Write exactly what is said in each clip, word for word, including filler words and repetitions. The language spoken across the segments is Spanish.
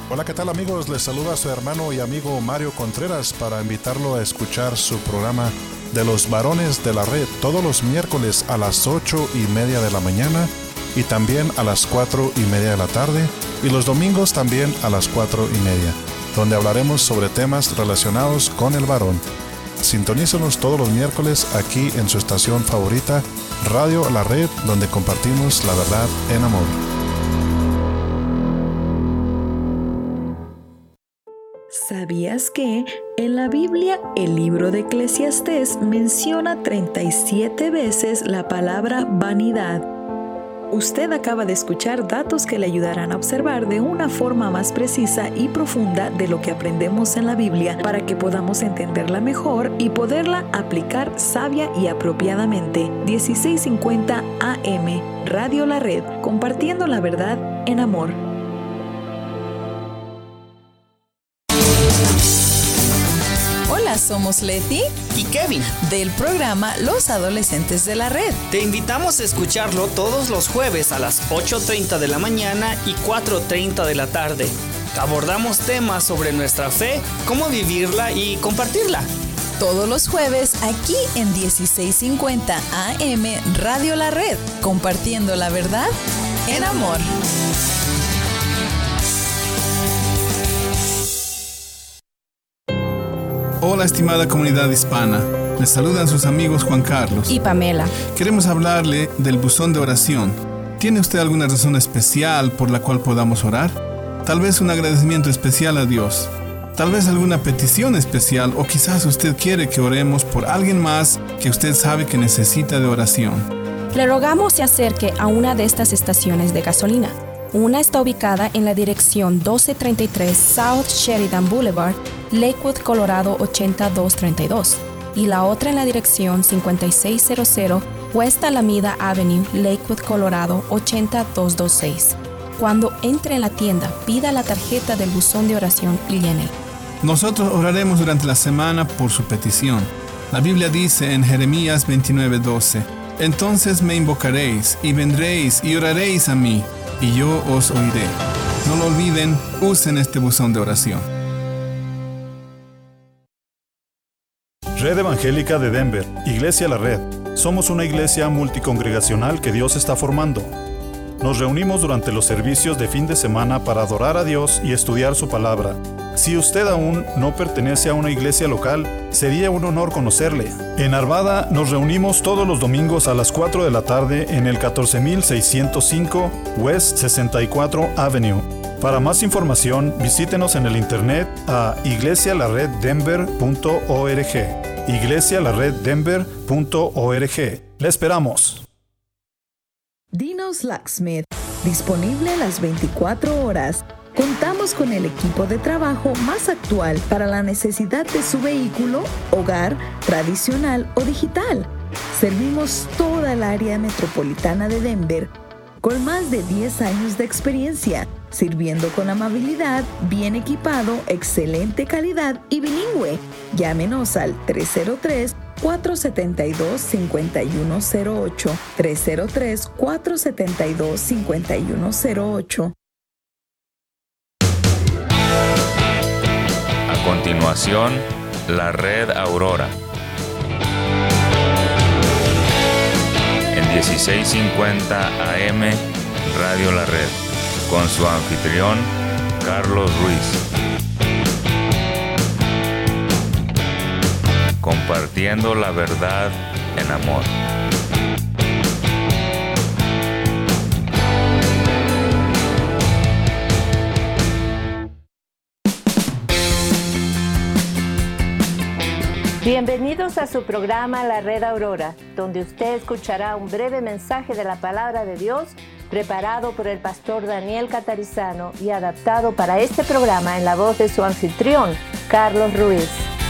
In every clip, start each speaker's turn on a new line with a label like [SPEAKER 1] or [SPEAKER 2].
[SPEAKER 1] Hola, ¿qué tal amigos? Les saluda su hermano y amigo Mario Contreras para invitarlo a escuchar su programa de los varones de la red todos los miércoles a las ocho y media de la mañana y también a las cuatro y media de la tarde y los domingos también a las cuatro y media, donde hablaremos sobre temas relacionados con el varón. Sintonícenos todos los miércoles aquí en su estación favorita, Radio La Red, donde compartimos la verdad en amor.
[SPEAKER 2] ¿Sabías que en la Biblia el libro de Eclesiastés menciona treinta y siete veces la palabra vanidad? Usted acaba de escuchar datos que le ayudarán a observar de una forma más precisa y profunda de lo que aprendemos en la Biblia para que podamos entenderla mejor y poderla aplicar sabia y apropiadamente. dieciséis cincuenta A M, Radio La Red, compartiendo la verdad en amor.
[SPEAKER 3] Hola, somos Leti
[SPEAKER 4] y Kevin
[SPEAKER 3] del programa Los Adolescentes de la Red.
[SPEAKER 4] Te invitamos a escucharlo todos los jueves a las ocho treinta de la mañana y cuatro treinta de la tarde. Abordamos temas sobre nuestra fe, cómo vivirla y compartirla.
[SPEAKER 3] Todos los jueves aquí en dieciséis cincuenta A M Radio La Red, compartiendo la verdad en amor.
[SPEAKER 5] Hola, estimada comunidad hispana. Les saludan sus amigos Juan Carlos
[SPEAKER 6] y Pamela.
[SPEAKER 5] Queremos hablarle del buzón de oración. ¿Tiene usted alguna razón especial por la cual podamos orar? Tal vez un agradecimiento especial a Dios. Tal vez alguna petición especial, o quizás usted quiere que oremos por alguien más que usted sabe que necesita de oración.
[SPEAKER 6] Le rogamos se acerque a una de estas estaciones de gasolina. Una está ubicada en la dirección doce treinta y tres South Sheridan Boulevard, Lakewood, Colorado ochenta y dos treinta y dos, y la otra en la dirección cincuenta y seis cero West Alameda Avenue, Lakewood, Colorado ochenta y dos veintiséis. Cuando entre en la tienda, pida la tarjeta del buzón de oración y llénela.
[SPEAKER 5] Nosotros oraremos durante la semana por su petición. La Biblia dice en Jeremías veintinueve doce: entonces me invocaréis y vendréis y oraréis a mí, y yo os oiré. No lo olviden, usen este buzón de oración.
[SPEAKER 1] Red Evangélica de Denver, Iglesia La Red. Somos una iglesia multicongregacional que Dios está formando. Nos reunimos durante los servicios de fin de semana para adorar a Dios y estudiar su palabra. Si usted aún no pertenece a una iglesia local, sería un honor conocerle. En Arvada nos reunimos todos los domingos a las cuatro de la tarde en el catorce mil seiscientos cinco West sesenta y cuatro Avenue. Para más información, visítenos en el internet a iglesia la red denver punto org. iglesia la red denver punto org. ¡Le esperamos!
[SPEAKER 2] Dino's Locksmith, disponible las veinticuatro horas. Contamos con el equipo de trabajo más actual para la necesidad de su vehículo, hogar, tradicional o digital. Servimos toda el área metropolitana de Denver con más de diez años de experiencia, sirviendo con amabilidad, bien equipado, excelente calidad y bilingüe. Llámenos al tres cero tres, cuatro siete dos, cinco uno cero ocho, tres cero tres, cuatro siete dos, cinco uno cero ocho.
[SPEAKER 7] A continuación, la Red Aurora. En dieciséis cincuenta A M, Radio La Red, con su anfitrión, Carlos Ruiz. Compartiendo la verdad en amor.
[SPEAKER 8] Bienvenidos a su programa La Red Aurora, donde usted escuchará un breve mensaje de la Palabra de Dios preparado por el pastor Daniel Catarizano y adaptado para este programa en la voz de su anfitrión, Carlos Ruiz.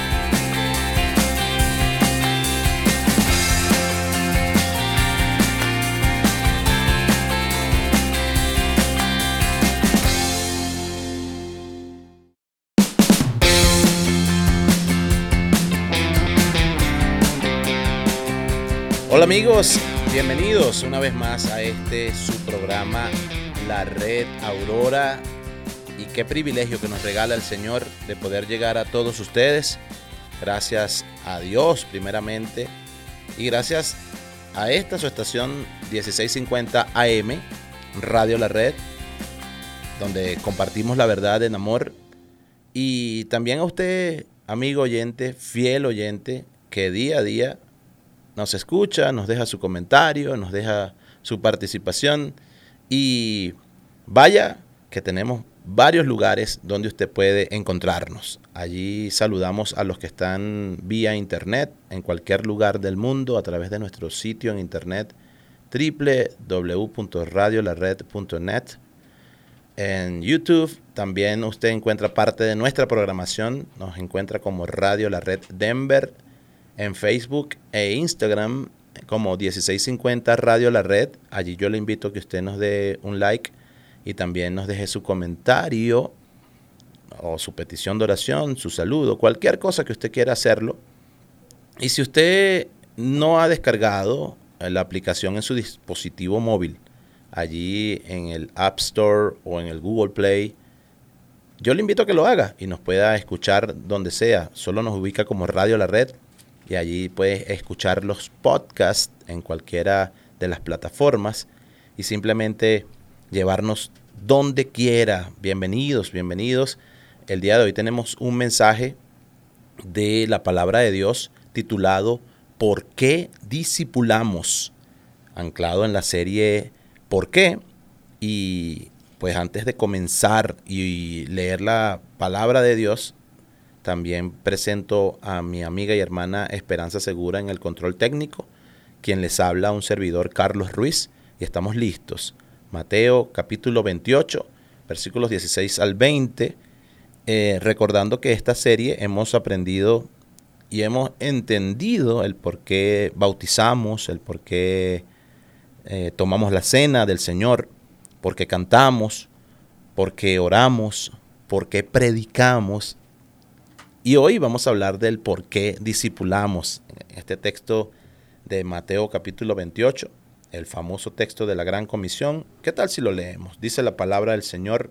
[SPEAKER 9] Hola amigos, bienvenidos una vez más a este su programa La Red Aurora. y qué privilegio que nos regala el Señor de poder llegar a todos ustedes. Gracias a Dios primeramente y gracias a esta su estación dieciséis cincuenta A M, Radio La Red, donde compartimos la verdad en amor. Y también a usted, amigo oyente, fiel oyente, que día a día nos escucha, nos deja su comentario, nos deja su participación. Y vaya que tenemos varios lugares donde usted puede encontrarnos. Allí saludamos a los que están vía internet en cualquier lugar del mundo a través de nuestro sitio en internet doble u doble u doble u punto radio la red punto net. En YouTube también usted encuentra parte de nuestra programación. Nos encuentra como Radio La Red Denver. En Facebook e Instagram como dieciséis cincuenta Radio La Red. Allí yo le invito a que usted nos dé un like y también nos deje su comentario o su petición de oración, su saludo, cualquier cosa que usted quiera hacerlo. Y si usted no ha descargado la aplicación en su dispositivo móvil, allí en el App Store o en el Google Play, yo le invito a que lo haga y nos pueda escuchar donde sea. Solo nos ubica como Radio La Red y allí puede escuchar los podcasts en cualquiera de las plataformas y simplemente llevarnos donde quiera. Bienvenidos, bienvenidos. El día de hoy tenemos un mensaje de la palabra de Dios titulado ¿Por qué discipulamos? Anclado en la serie ¿Por qué? Y pues antes de comenzar y leer la palabra de Dios, también presento a mi amiga y hermana Esperanza Segura en el control técnico, quien les habla un servidor Carlos Ruiz, y estamos listos. Mateo capítulo veintiocho, versículos dieciséis al veinte, eh, recordando que esta serie hemos aprendido y hemos entendido el por qué bautizamos, el por qué eh, tomamos la cena del Señor, por qué cantamos, por qué oramos, por qué predicamos. Y hoy vamos a hablar del por qué discipulamos. Este texto de Mateo capítulo veintiocho, el famoso texto de la Gran Comisión. ¿Qué tal si lo leemos? Dice la palabra del Señor: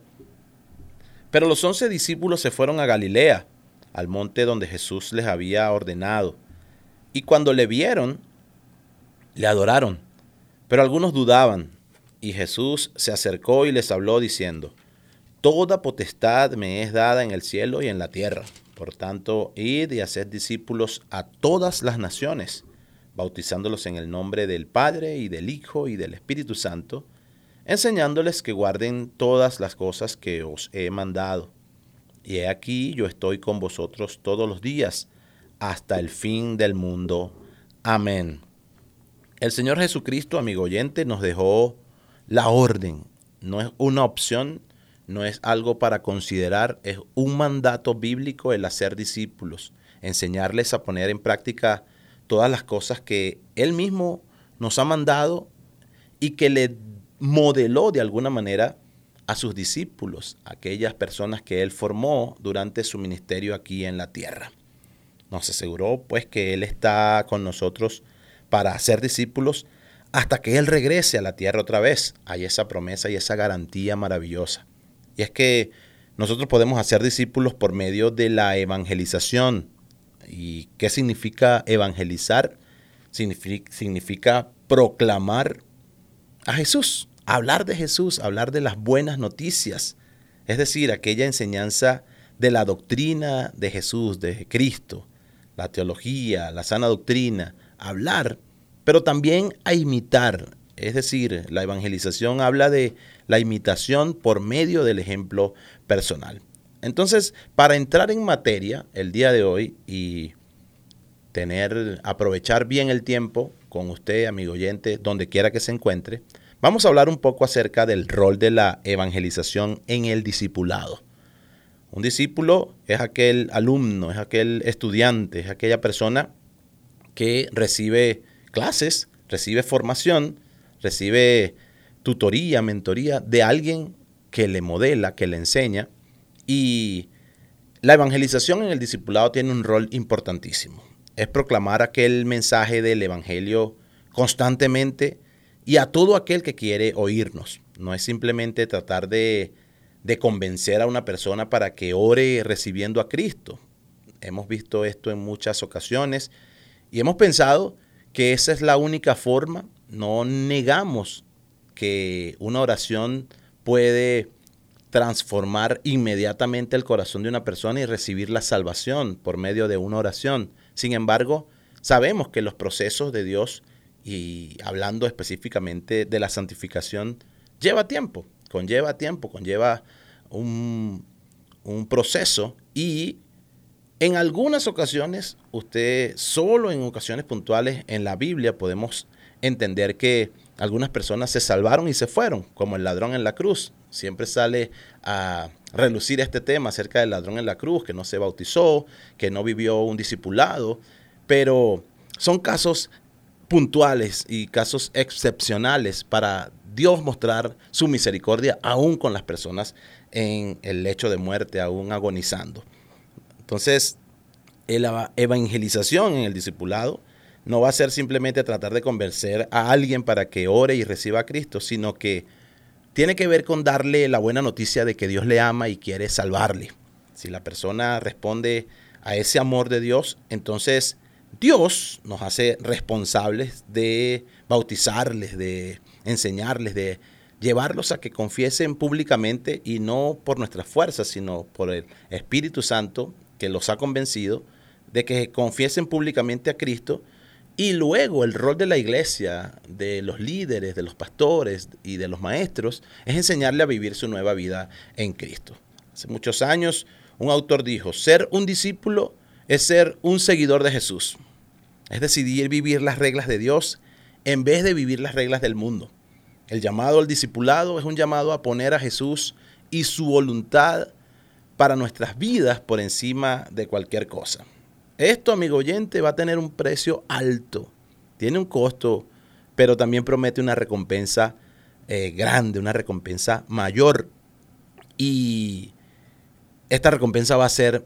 [SPEAKER 9] Pero los once discípulos se fueron a Galilea, al monte donde Jesús les había ordenado. Y cuando le vieron, le adoraron. Pero algunos dudaban. Y Jesús se acercó y les habló diciendo: Toda potestad me es dada en el cielo y en la tierra. Por tanto, id y haced discípulos a todas las naciones, bautizándolos en el nombre del Padre y del Hijo y del Espíritu Santo, enseñándoles que guarden todas las cosas que os he mandado. Y he aquí, yo estoy con vosotros todos los días, hasta el fin del mundo. Amén. El Señor Jesucristo, amigo oyente, nos dejó la orden. No es una opción, no es algo para considerar, es un mandato bíblico el hacer discípulos, enseñarles a poner en práctica todas las cosas que Él mismo nos ha mandado y que le modeló de alguna manera a sus discípulos, aquellas personas que Él formó durante su ministerio aquí en la tierra. Nos aseguró pues que Él está con nosotros para hacer discípulos hasta que Él regrese a la tierra otra vez. Hay esa promesa y esa garantía maravillosa. Y es que nosotros podemos hacer discípulos por medio de la evangelización. ¿Y qué significa evangelizar? Significa, significa proclamar a Jesús, hablar de Jesús, hablar de las buenas noticias. Es decir, aquella enseñanza de la doctrina de Jesús, de Cristo, la teología, la sana doctrina, hablar, pero también a imitar. Es decir, la evangelización habla de la imitación por medio del ejemplo personal. Entonces, para entrar en materia el día de hoy y tener, aprovechar bien el tiempo con usted, amigo oyente, donde quiera que se encuentre, vamos a hablar un poco acerca del rol de la evangelización en el discipulado. Un discípulo es aquel alumno, es aquel estudiante, es aquella persona que recibe clases, recibe formación, recibe tutoría, mentoría de alguien que le modela, que le enseña. Y la evangelización en el discipulado tiene un rol importantísimo. Es proclamar aquel mensaje del evangelio constantemente y a todo aquel que quiere oírnos. No es simplemente tratar de de convencer a una persona para que ore recibiendo a Cristo. Hemos visto esto en muchas ocasiones y hemos pensado que esa es la única forma. No negamos que una oración puede transformar inmediatamente el corazón de una persona y recibir la salvación por medio de una oración. Sin embargo, sabemos que los procesos de Dios, y hablando específicamente de la santificación, lleva tiempo, conlleva tiempo, conlleva un, un proceso, y en algunas ocasiones, usted solo en ocasiones puntuales en la Biblia podemos entender que algunas personas se salvaron y se fueron, como el ladrón en la cruz. Siempre sale a relucir este tema acerca del ladrón en la cruz, que no se bautizó, que no vivió un discipulado, pero son casos puntuales y casos excepcionales para Dios mostrar su misericordia aún con las personas en el lecho de muerte, aún agonizando. Entonces, la evangelización en el discipulado no va a ser simplemente tratar de convencer a alguien para que ore y reciba a Cristo, sino que tiene que ver con darle la buena noticia de que Dios le ama y quiere salvarle. Si la persona responde a ese amor de Dios, entonces Dios nos hace responsables de bautizarles, de enseñarles, de llevarlos a que confiesen públicamente, y no por nuestras fuerzas, sino por el Espíritu Santo que los ha convencido de que confiesen públicamente a Cristo. Y luego el rol de la iglesia, de los líderes, de los pastores y de los maestros, es enseñarle a vivir su nueva vida en Cristo. Hace muchos años un autor dijo: ser un discípulo es ser un seguidor de Jesús. Es decidir vivir las reglas de Dios en vez de vivir las reglas del mundo. El llamado al discipulado es un llamado a poner a Jesús y su voluntad para nuestras vidas por encima de cualquier cosa. Esto, amigo oyente, va a tener un precio alto, tiene un costo, pero también promete una recompensa eh, grande, una recompensa mayor. Y esta recompensa va a ser,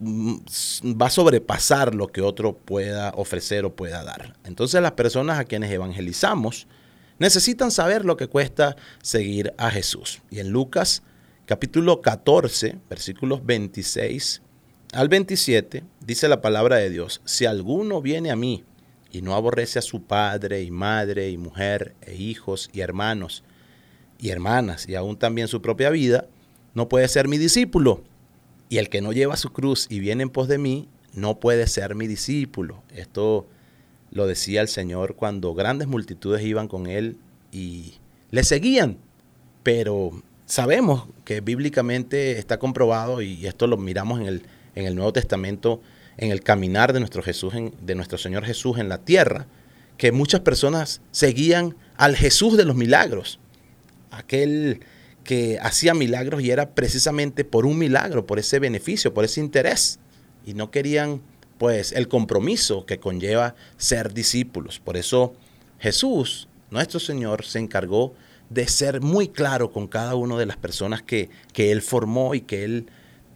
[SPEAKER 9] va a sobrepasar lo que otro pueda ofrecer o pueda dar. Entonces, las personas a quienes evangelizamos necesitan saber lo que cuesta seguir a Jesús. Y en Lucas capítulo catorce, versículos veintiséis al veintisiete, dice la palabra de Dios: si alguno viene a mí y no aborrece a su padre y madre y mujer e hijos y hermanos y hermanas y aún también su propia vida, no puede ser mi discípulo. Y el que no lleva su cruz y viene en pos de mí, no puede ser mi discípulo. Esto lo decía el Señor cuando grandes multitudes iban con él y le seguían. Pero sabemos que bíblicamente está comprobado, y esto lo miramos en el en el Nuevo Testamento, en el caminar de nuestro Jesús, en, de nuestro Señor Jesús en la tierra, que muchas personas seguían al Jesús de los milagros, aquel que hacía milagros y era precisamente por un milagro, por ese beneficio, por ese interés, y no querían pues el compromiso que conlleva ser discípulos. Por eso Jesús, nuestro Señor, se encargó de ser muy claro con cada una de las personas que, que Él formó y que Él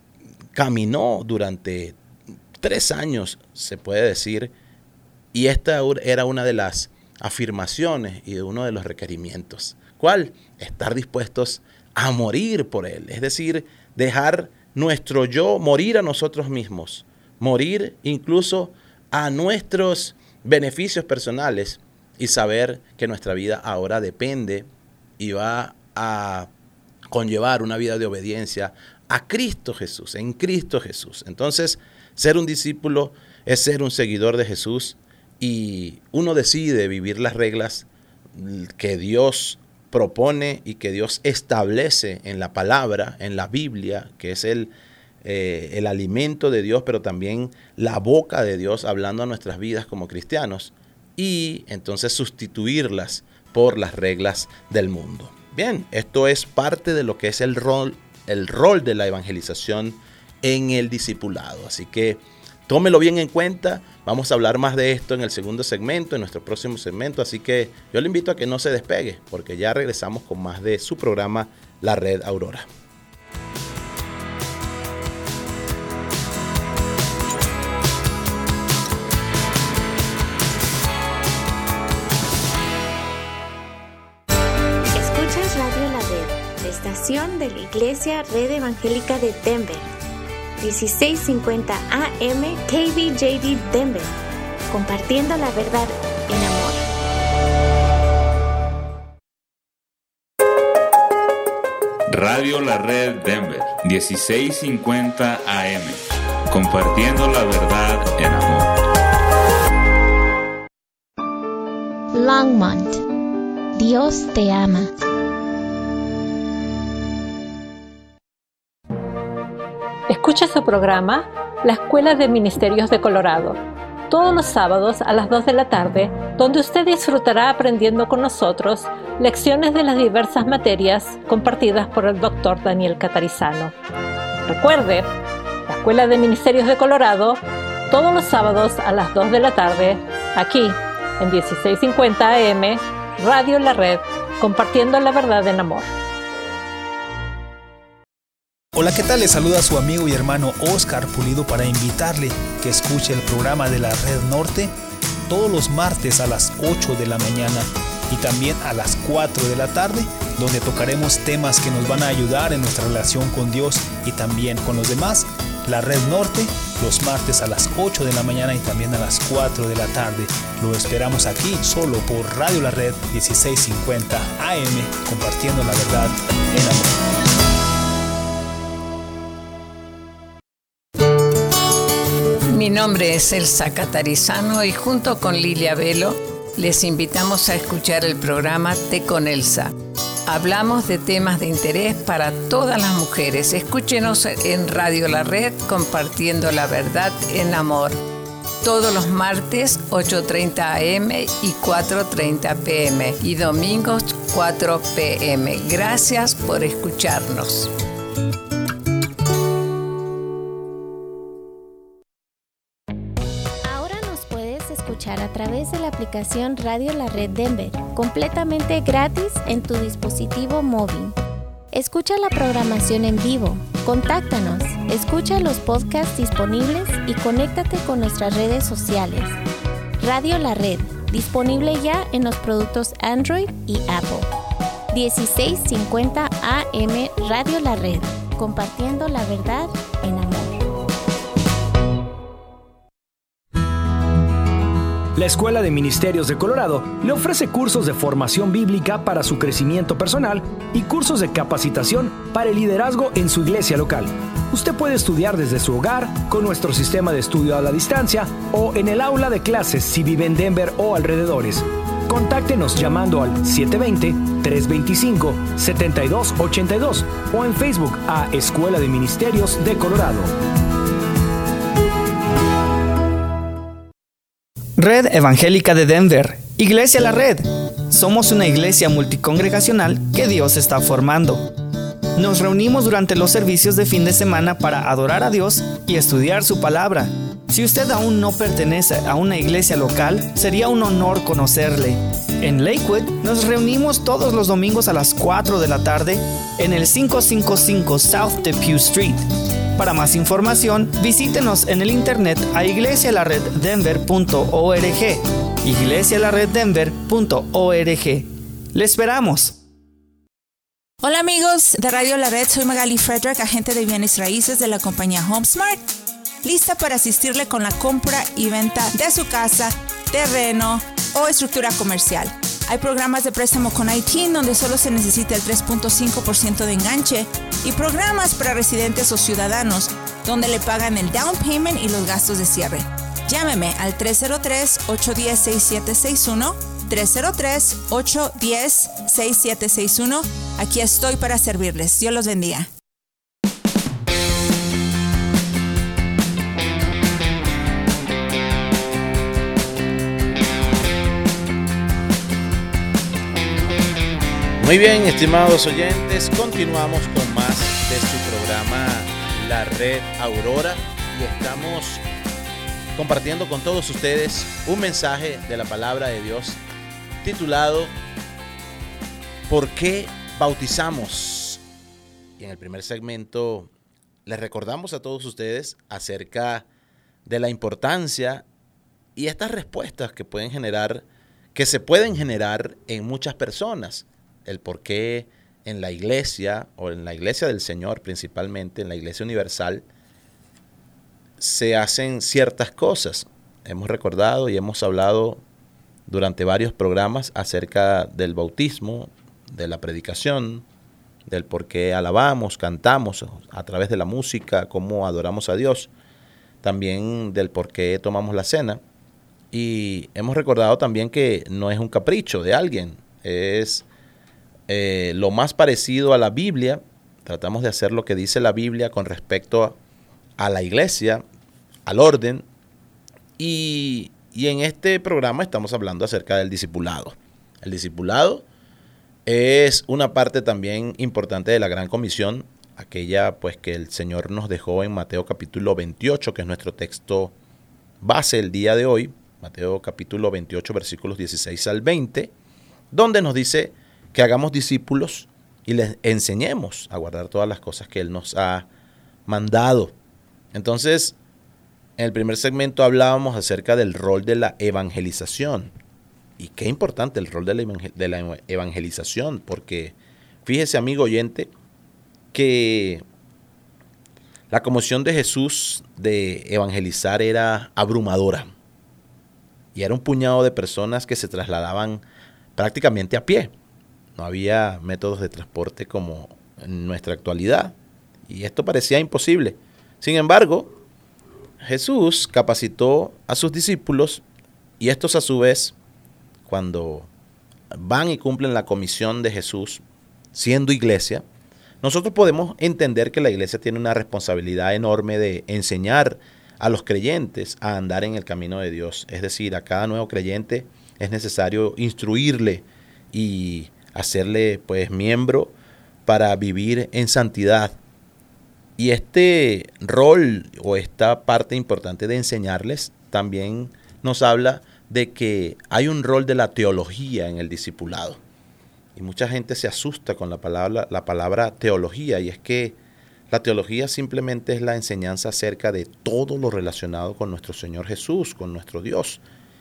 [SPEAKER 9] caminó durante tres años, se puede decir, y esta era una de las afirmaciones y de uno de los requerimientos. ¿Cuál? Estar dispuestos a morir por Él, es decir, dejar nuestro yo, morir a nosotros mismos, morir incluso a nuestros beneficios personales y saber que nuestra vida ahora depende y va a conllevar una vida de obediencia a Cristo Jesús, en Cristo Jesús. Entonces, ser un discípulo es ser un seguidor de Jesús, y uno decide vivir las reglas que Dios propone y que Dios establece en la palabra, en la Biblia, que es el, eh, el alimento de Dios, pero también la boca de Dios hablando a nuestras vidas como cristianos, y entonces sustituirlas por las reglas del mundo. Bien, esto es parte de lo que es el rol el rol de la evangelización en el discipulado. Así que tómelo bien en cuenta. Vamos a hablar más de esto en el segundo segmento, en nuestro próximo segmento. Así que yo le invito a que no se despegue, porque ya regresamos con más de su programa La Red Aurora.
[SPEAKER 10] Escuchas Radio La Red, de estación de la Iglesia Red Evangélica de Denver, dieciséis cincuenta A M K B J D Denver, compartiendo la verdad en amor.
[SPEAKER 7] Radio La Red Denver, dieciséis cincuenta A M, compartiendo la verdad en amor.
[SPEAKER 11] Longmont, Dios te ama.
[SPEAKER 12] Escucha su programa La Escuela de Ministerios de Colorado, todos los sábados a las dos de la tarde, donde usted disfrutará aprendiendo con nosotros lecciones de las diversas materias compartidas por el doctor Daniel Catarizano. Recuerde, La Escuela de Ministerios de Colorado, todos los sábados a las dos de la tarde, aquí en dieciséis cincuenta A M, Radio La Red, compartiendo la verdad en amor.
[SPEAKER 13] Hola, ¿qué tal? Les saluda su amigo y hermano Oscar Pulido para invitarle que escuche el programa de la Red Norte todos los martes a las ocho de la mañana y también a las cuatro de la tarde, donde tocaremos temas que nos van a ayudar en nuestra relación con Dios y también con los demás. La Red Norte, los martes a las ocho de la mañana y también a las cuatro de la tarde. Lo esperamos aquí solo por Radio La Red dieciséis cincuenta A M, compartiendo la verdad en amor.
[SPEAKER 14] Mi nombre es Elsa Catarizano y junto con Lilia Velo les invitamos a escuchar el programa Té con Elsa. Hablamos de temas de interés para todas las mujeres. Escúchenos en Radio La Red, compartiendo la verdad en amor. Todos los martes, ocho treinta A M y cuatro treinta P M. Y domingos, cuatro P M. Gracias por escucharnos.
[SPEAKER 11] A través de la aplicación Radio La Red Denver, completamente gratis en tu dispositivo móvil. Escucha la programación en vivo, contáctanos, escucha los podcasts disponibles y conéctate con nuestras redes sociales. Radio La Red, disponible ya en los productos Android y Apple. dieciséis cincuenta A M Radio La Red, compartiendo la verdad en amor.
[SPEAKER 15] La Escuela de Ministerios de Colorado le ofrece cursos de formación bíblica para su crecimiento personal y cursos de capacitación para el liderazgo en su iglesia local. Usted puede estudiar desde su hogar con nuestro sistema de estudio a la distancia o en el aula de clases si vive en Denver o alrededores. Contáctenos llamando al siete dos cero, tres dos cinco, siete dos ocho dos o en Facebook a Escuela de Ministerios de Colorado.
[SPEAKER 4] Red Evangélica de Denver, Iglesia La Red. Somos una iglesia multicongregacional que Dios está formando. Nos reunimos durante los servicios de fin de semana para adorar a Dios y estudiar su palabra. Si usted aún no pertenece a una iglesia local, sería un honor conocerle. En Lakewood nos reunimos todos los domingos a las cuatro de la tarde en el quinientos cincuenta y cinco South Depew Street. Para más información, visítenos en el internet a iglesia la red denver punto org, iglesia la red denver punto org. ¡Le esperamos!
[SPEAKER 16] Hola amigos de Radio La Red, soy Magali Frederick, agente de bienes raíces de la compañía HomeSmart, lista para asistirle con la compra y venta de su casa, terreno o estructura comercial. Hay programas de préstamo con I T I N donde solo se necesita el tres punto cinco por ciento de enganche y programas para residentes o ciudadanos donde le pagan el down payment y los gastos de cierre. Llámeme al tres cero tres, ocho uno cero, seis siete seis uno, tres cero tres, ocho uno cero, seis siete seis uno. Aquí estoy para servirles. Dios los bendiga.
[SPEAKER 9] Muy bien, estimados oyentes, continuamos con más de su programa La Red Aurora y estamos compartiendo con todos ustedes un mensaje de la palabra de Dios titulado ¿Por qué bautizamos? Y en el primer segmento les recordamos a todos ustedes acerca de la importancia y estas respuestas que pueden generar, que se pueden generar en muchas personas. El por qué en la iglesia, o en la iglesia del Señor principalmente, en la iglesia universal, se hacen ciertas cosas. Hemos recordado y hemos hablado durante varios programas acerca del bautismo, de la predicación, del por qué alabamos, cantamos a través de la música, cómo adoramos a Dios, también del por qué tomamos la cena. Y hemos recordado también que no es un capricho de alguien, es eh, lo más parecido a la Biblia. Tratamos de hacer lo que dice la Biblia con respecto a, a la iglesia, al orden. Y, y en este programa estamos hablando acerca del discipulado. El discipulado es una parte también importante de la Gran Comisión, aquella pues que el Señor nos dejó en Mateo capítulo veintiocho, que es nuestro texto base el día de hoy. Mateo capítulo veintiocho, versículos dieciséis al veinte, donde nos dice que hagamos discípulos y les enseñemos a guardar todas las cosas que Él nos ha mandado. Entonces, en el primer segmento hablábamos acerca del rol de la evangelización. Y qué importante el rol de la, de la evangelización, porque fíjese, amigo oyente, que la comisión de Jesús de evangelizar era abrumadora. Y era un puñado de personas que se trasladaban prácticamente a pie. No había métodos de transporte como en nuestra actualidad. Y esto parecía imposible. Sin embargo, Jesús capacitó a sus discípulos y estos a su vez, cuando van y cumplen la comisión de Jesús, siendo iglesia, nosotros podemos entender que la iglesia tiene una responsabilidad enorme de enseñar a los creyentes a andar en el camino de Dios. Es decir, a cada nuevo creyente es necesario instruirle y hacerle pues miembro para vivir en santidad. Y este rol o esta parte importante de enseñarles también nos habla de que hay un rol de la teología en el discipulado. Y mucha gente se asusta con la palabra, la palabra teología, y es que la teología simplemente es la enseñanza acerca de todo lo relacionado con nuestro Señor Jesús, con nuestro Dios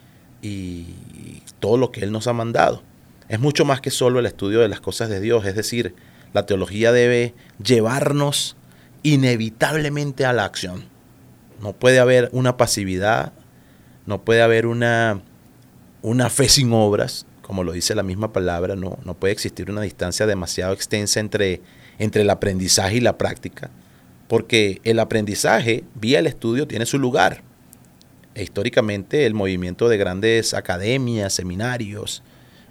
[SPEAKER 9] y todo lo que Él nos ha mandado. Es mucho más que solo el estudio de las cosas de Dios, es decir, la teología debe llevarnos inevitablemente a la acción. No puede haber una pasividad, no puede haber una, una fe sin obras, como lo dice la misma palabra, no, no puede existir una distancia demasiado extensa entre, entre el aprendizaje y la práctica, porque el aprendizaje vía el estudio tiene su lugar. E históricamente el movimiento de grandes academias, seminarios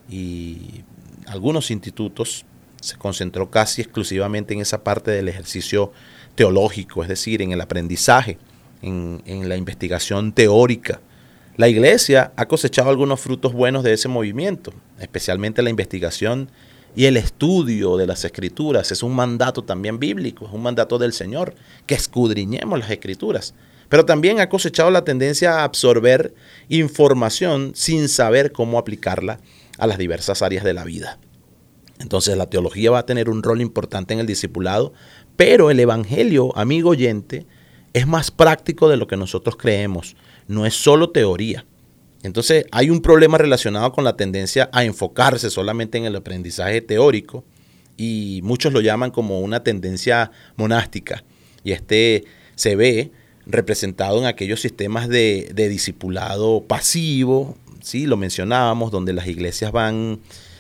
[SPEAKER 9] y algunos institutos se concentró casi exclusivamente en esa parte del ejercicio teológico, es decir, en el aprendizaje, en, en la investigación teórica. La iglesia ha cosechado algunos frutos buenos de ese movimiento, especialmente la investigación y el estudio de las escrituras. Es un mandato también bíblico, es un mandato del Señor, que escudriñemos las escrituras. Pero también ha cosechado la tendencia a absorber información sin saber cómo aplicarla a las diversas áreas de la vida. Entonces la teología va a tener un rol importante en el discipulado, pero el evangelio, amigo oyente, es más práctico de lo que nosotros creemos. No es solo teoría. Entonces hay un problema relacionado con la tendencia a enfocarse solamente en el aprendizaje teórico, y muchos lo llaman como una tendencia monástica, y este se ve representado en aquellos sistemas de, de discipulado pasivo, ¿sí? Lo mencionábamos, donde las iglesias van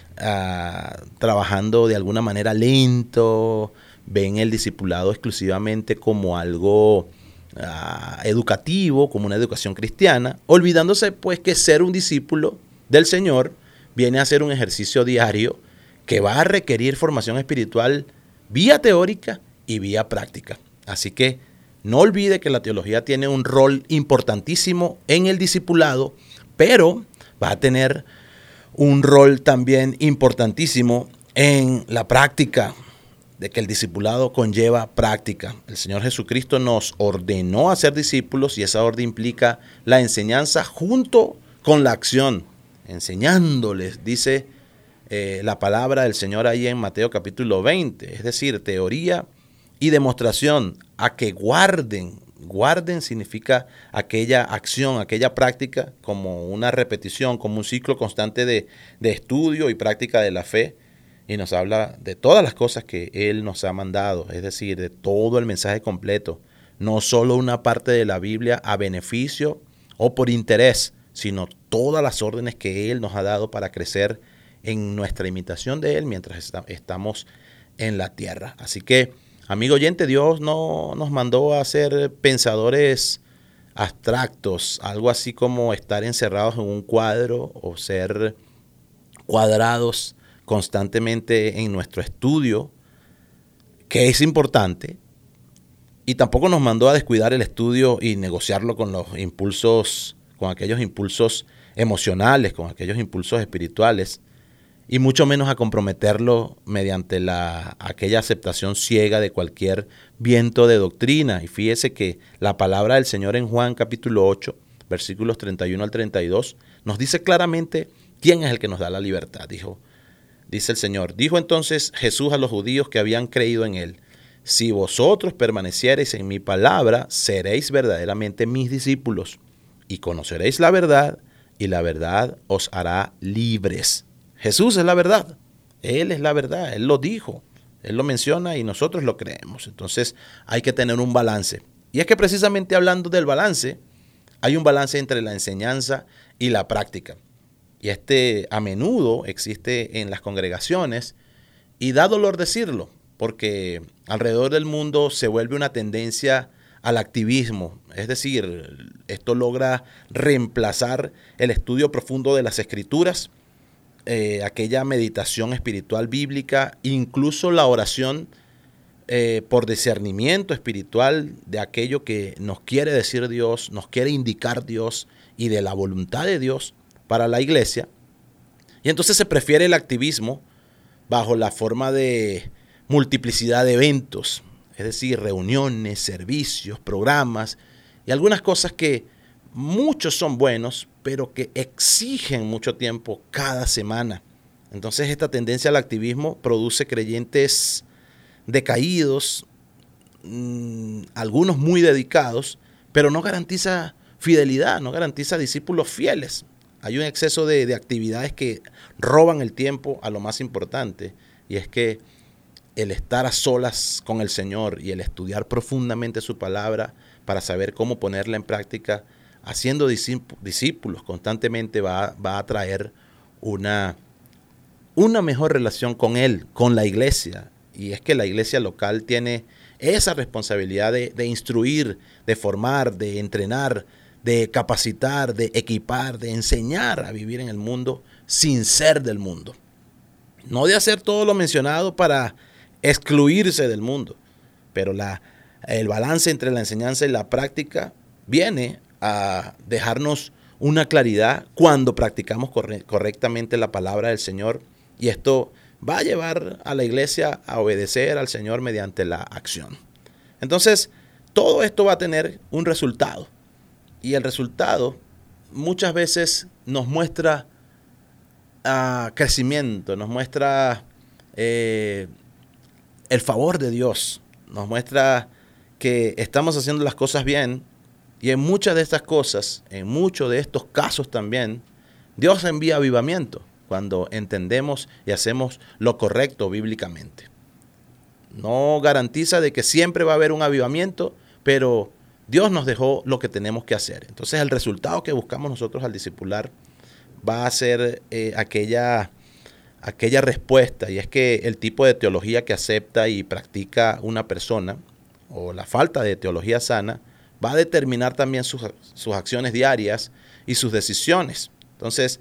[SPEAKER 9] uh, trabajando de alguna manera lento, ven el discipulado exclusivamente como algo Uh, educativo, como una educación cristiana, olvidándose pues que ser un discípulo del Señor viene a ser un ejercicio diario que va a requerir formación espiritual vía teórica y vía práctica. Así que no olvide que la teología tiene un rol importantísimo en el discipulado, pero va a tener un rol también importantísimo en la práctica, de que el discipulado conlleva práctica. El Señor Jesucristo nos ordenó a ser discípulos, y esa orden implica la enseñanza junto con la acción, enseñándoles, dice eh, la palabra del Señor ahí en Mateo capítulo veinte, es decir, teoría y demostración, a que guarden. Guarden significa aquella acción, aquella práctica, como una repetición, como un ciclo constante de, de estudio y práctica de la fe, y nos habla de todas las cosas que Él nos ha mandado, es decir, de todo el mensaje completo, no solo una parte de la Biblia a beneficio o por interés, sino todas las órdenes que Él nos ha dado para crecer en nuestra imitación de Él mientras está, estamos en la tierra. Así que, amigo oyente, Dios no nos mandó a ser pensadores abstractos, algo así como estar encerrados en un cuadro o ser cuadrados constantemente en nuestro estudio, que es importante, y tampoco nos mandó a descuidar el estudio y negociarlo con los impulsos, con aquellos impulsos emocionales, con aquellos impulsos espirituales, y mucho menos a comprometerlo mediante la, aquella aceptación ciega de cualquier viento de doctrina. Y fíjese que la palabra del Señor en Juan capítulo ocho, versículos treinta y uno al treinta y dos, nos dice claramente quién es el que nos da la libertad. Dijo, dice el Señor, dijo entonces Jesús a los judíos que habían creído en Él, si vosotros permaneciereis en mi palabra, seréis verdaderamente mis discípulos, y conoceréis la verdad, y la verdad os hará libres. Jesús es la verdad, Él es la verdad, Él lo dijo, Él lo menciona y nosotros lo creemos. Entonces hay que tener un balance. Y es que precisamente hablando del balance, hay un balance entre la enseñanza y la práctica. Y este a menudo existe en las congregaciones y da dolor decirlo, porque alrededor del mundo se vuelve una tendencia al activismo. Es decir, esto logra reemplazar el estudio profundo de las Escrituras, Eh, aquella meditación espiritual bíblica, incluso la oración eh, por discernimiento espiritual de aquello que nos quiere decir Dios, nos quiere indicar Dios y de la voluntad de Dios para la iglesia. Y entonces se prefiere el activismo bajo la forma de multiplicidad de eventos, es decir, reuniones, servicios, programas y algunas cosas que muchos son buenos, pero que exigen mucho tiempo cada semana. Entonces esta tendencia al activismo produce creyentes decaídos, mmm, algunos muy dedicados, pero no garantiza fidelidad, no garantiza discípulos fieles. Hay un exceso de, de actividades que roban el tiempo a lo más importante, y es que el estar a solas con el Señor y el estudiar profundamente su palabra para saber cómo ponerla en práctica, haciendo discípulos constantemente va, va a traer una, una mejor relación con Él, con la iglesia. Y es que la iglesia local tiene esa responsabilidad de, de instruir, de formar, de entrenar, de capacitar, de equipar, de enseñar a vivir en el mundo sin ser del mundo. No de hacer todo lo mencionado para excluirse del mundo, pero la, el balance entre la enseñanza y la práctica viene a dejarnos una claridad cuando practicamos corre- correctamente la palabra del Señor, y esto va a llevar a la iglesia a obedecer al Señor mediante la acción. Entonces, todo esto va a tener un resultado, y el resultado muchas veces nos muestra uh, crecimiento, nos muestra eh, el favor de Dios, nos muestra que estamos haciendo las cosas bien. Y en muchas de estas cosas, en muchos de estos casos también, Dios envía avivamiento cuando entendemos y hacemos lo correcto bíblicamente. No garantiza de que siempre va a haber un avivamiento, pero Dios nos dejó lo que tenemos que hacer. Entonces el resultado que buscamos nosotros al discipular va a ser eh, aquella, aquella respuesta, y es que el tipo de teología que acepta y practica una persona, o la falta de teología sana, va a determinar también sus, sus acciones diarias y sus decisiones. Entonces,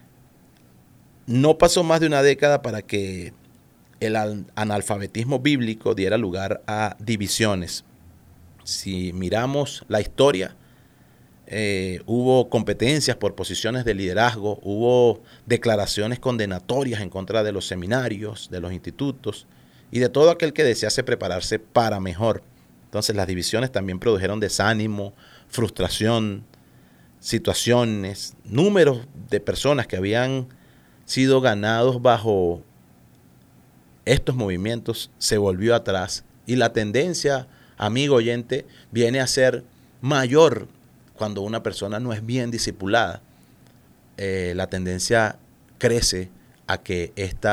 [SPEAKER 9] no pasó más de una década para que el analfabetismo bíblico diera lugar a divisiones. Si miramos la historia, eh, hubo competencias por posiciones de liderazgo, hubo declaraciones condenatorias en contra de los seminarios, de los institutos y de todo aquel que desease prepararse para mejor. Entonces las divisiones también produjeron desánimo, frustración, situaciones, números de personas que habían sido ganados bajo estos movimientos se volvió atrás, y la tendencia, amigo oyente, viene a ser mayor cuando una persona no es bien discipulada. Eh, la tendencia crece a que ésta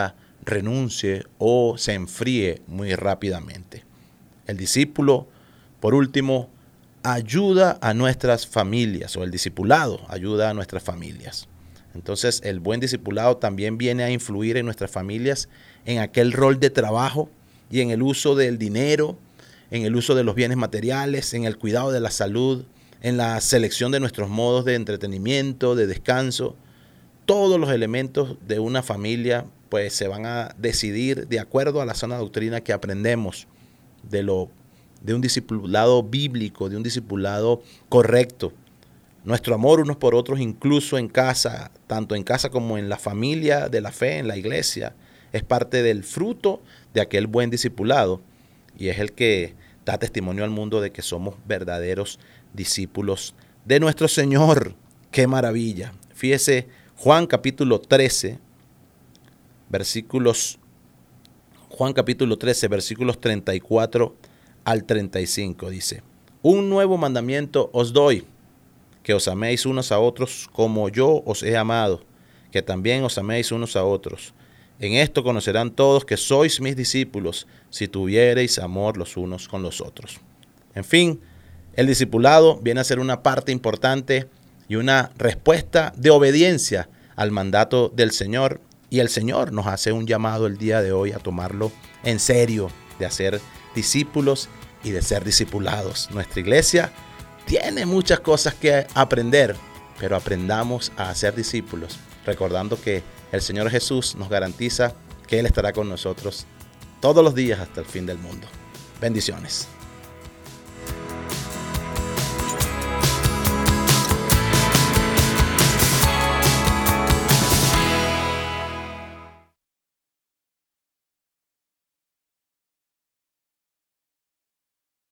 [SPEAKER 9] renuncie o se enfríe muy rápidamente. El discípulo, por último, ayuda a nuestras familias, o el discipulado ayuda a nuestras familias. Entonces, el buen discipulado también viene a influir en nuestras familias en aquel rol de trabajo y en el uso del dinero, en el uso de los bienes materiales, en el cuidado de la salud, en la selección de nuestros modos de entretenimiento, de descanso. Todos los elementos de una familia pues se van a decidir de acuerdo a la sana doctrina que aprendemos de, lo, de un discipulado bíblico, de un discipulado correcto. Nuestro amor unos por otros, incluso en casa, tanto en casa como en la familia de la fe, en la iglesia, es parte del fruto de aquel buen discipulado y es el que da testimonio al mundo de que somos verdaderos discípulos de nuestro Señor. ¡Qué maravilla! Fíjese, Juan capítulo trece, versículos, Juan capítulo trece, versículos treinta y cuatro al treinta y cinco, dice: Un nuevo mandamiento os doy, que os améis unos a otros como yo os he amado, que también os améis unos a otros. En esto conocerán todos que sois mis discípulos, si tuviereis amor los unos con los otros. En fin, el discipulado viene a ser una parte importante y una respuesta de obediencia al mandato del Señor. Y el Señor nos hace un llamado el día de hoy a tomarlo en serio, de hacer discípulos y de ser discipulados. Nuestra iglesia tiene muchas cosas que aprender, pero aprendamos a ser discípulos, recordando que el Señor Jesús nos garantiza que Él estará con nosotros todos los días hasta el fin del mundo. Bendiciones.